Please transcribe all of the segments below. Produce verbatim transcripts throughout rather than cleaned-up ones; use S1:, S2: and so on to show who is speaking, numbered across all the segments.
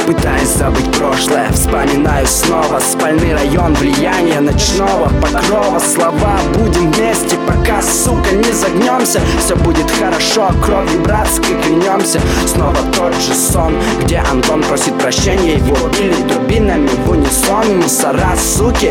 S1: пытаясь забыть прошлое. Вспоминаю снова спальный район, влияние ночного покрова. Слова: будем вместе, пока, сука, не загнемся. Все будет хорошо, кровью братской клянемся. Снова тот же сон, где Антон просит прощения. Его били дубинами в унисон. Мусора, суки,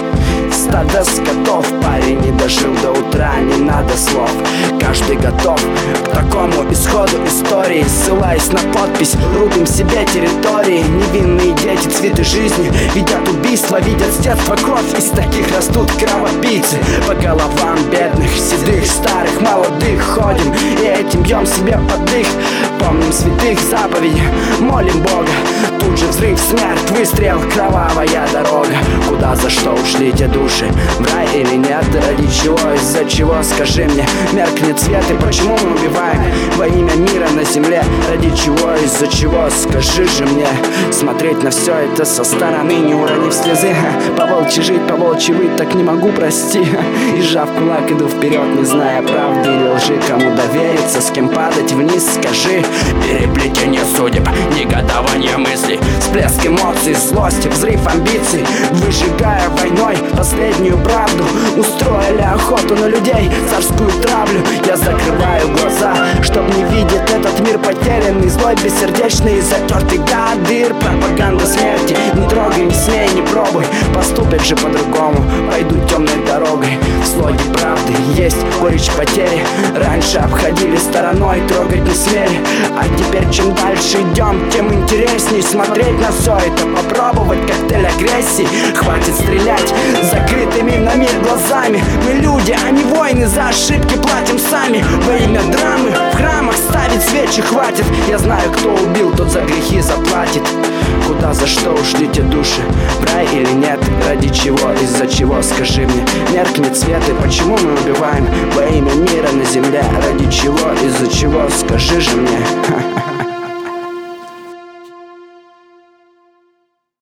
S1: стадо скотов. Парень не дожил до утра, не надо слов. Каждый готов к такому исходу истории. Ссылаясь на подпись: рубим себе территории. Невинные дети, цветы жизни, видят убийства, видят с детства кровь. Из таких растут кровопийцы. По головам бедных, седых, старых, молодых ходим и этим бьем себе под дых. Помним святых заповедей, молим Бога. Тут же взрыв, смерть, выстрел, кровавая дорога. Куда, за что ушли те души? В рай или нет? Ради чего, из-за чего, скажи мне? Меркнет свет, и почему мы убиваем во имя мира на земле? Ради чего, из-за чего, скажи же мне? Смотреть на все это со стороны, не уронив слезы. По волчьи жить, по волчьи выть, так не могу, прости. И сжав кулак, иду вперед, не зная правды или лжи. Кому довериться, с кем падать вниз, скажи. Переплетение судеб, негодование мыслей, всплеск эмоций, злость, взрыв амбиций. Выжигая войной последнюю правду, устроили охоту на людей, царскую травлю. Я закрываю глаза, чтоб не видеть этот мир потерянный, злой, бессердечный, затертый гадыр. Пропаганда смерти, не трогай, не смей, не пробуй. Поступят же по-другому, пойду темной дорогой. В слоге правды есть горечь потери. Раньше обходили стороной, трогать не смели. А теперь чем дальше идем, тем интересней смотреть на все это, попробовать коктейль агрессии. Хватит стрелять закрытыми на мир глазами. Мы люди, а не воины, за ошибки платим сами. Во имя драмы в храмах ставить свечи хватит. Я знаю, кто убил, тот за грехи заплатит. Куда, за что ушли те души? В рай или нет? Ради чего, из-за чего, скажи мне? Меркнет свет, и почему мы убиваем во имя мира на земле? Ради чего, из-за чего, скажи же мне?